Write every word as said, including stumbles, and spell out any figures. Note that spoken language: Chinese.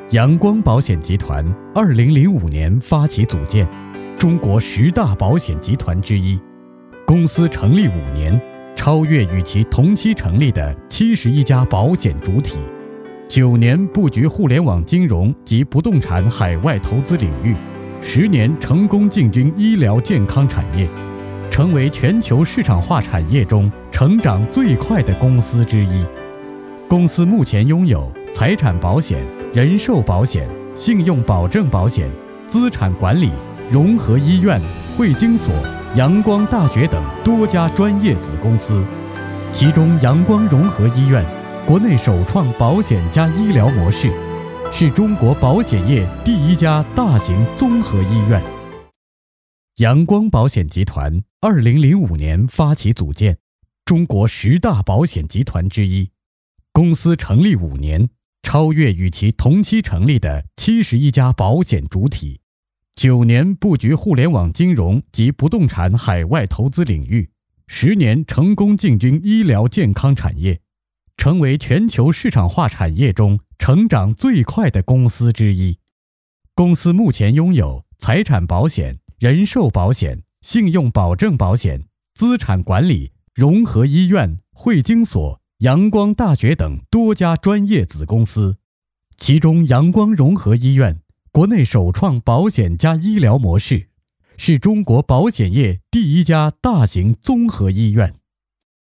阳光保险集团二零零五年发起组建，中国十大保险集团之一。公司成立五年，超越与其同期成立的七十一家保险主体。九年布局互联网金融及不动产海外投资领域，十年成功进军医疗健康产业，成为全球市场化产业中成长最快的公司之一。公司目前拥有财产保险、人寿保险、信用保证保险、资产管理、融合医院、汇金所、阳光大学等多家专业子公司。其中阳光融合医院国内首创保险加医疗模式，是中国保险业第一家大型综合医院。阳光保险集团二零零五年发起组建，中国十大保险集团之一。公司成立五年，超越与其同期成立的七十一家保险主体。九年布局互联网金融及不动产海外投资领域，十年成功进军医疗健康产业，成为全球市场化产业中成长最快的公司之一。公司目前拥有财产保险、人寿保险、信用保证保险、资产管理、融合医院、汇金所、阳光大学等多家专业子公司。其中阳光融合医院国内首创保险加医疗模式，是中国保险业第一家大型综合医院。